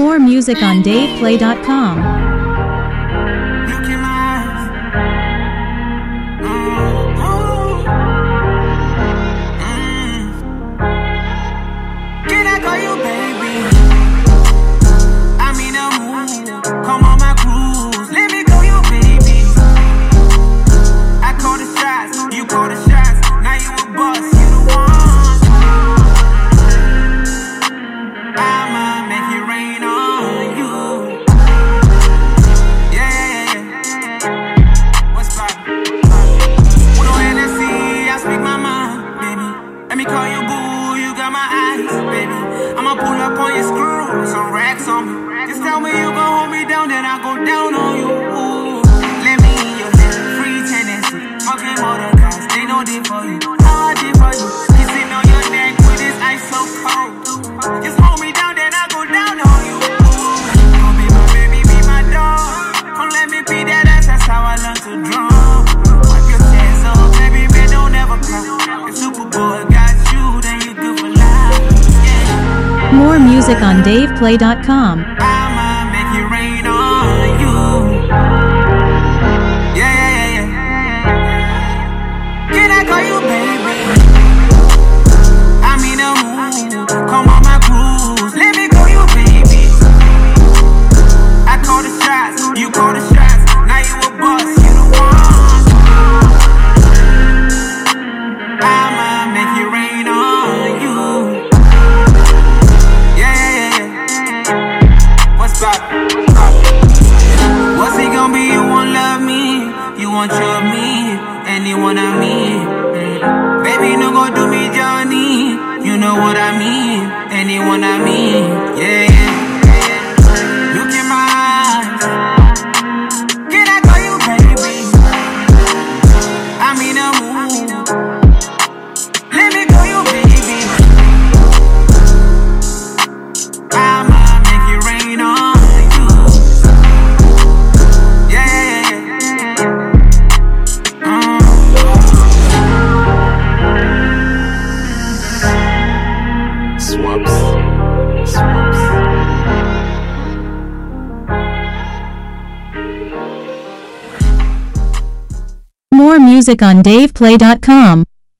More music on DavePlay.com. Some racks on me. Just tell me you gon' hold me down, then I go down on you. Ooh. Let me in your head, free tendency. Fucking motor guys, they know they for you. How I did for you. Kissing on your neck with this ice so cold. Just hold me down, then I go down on you. Come be my baby, be my dog. Come let me be that ass, that's how I learn to drum. Wipe your chest up, baby, man, don't ever cry. If Superboy got you, then you good for life. More music on DavePlay.com. I'ma make it rain on you. Yeah. Can I call you baby? I'm in a mood. Come on my cruise. Let me call you baby. I call the shots. You call the shots. Now you a boss. You the one. I'ma make it rain on you. What's it gonna be? You won't love me, you won't trust me, anyone I mean. Baby, no go do me, Johnny. You know what I mean, anyone I mean. Yeah. Look in my eyes. Can I call you baby? I'm in a mood. Let me call you baby. I'ma make it rain on. More music on DavePlay.com.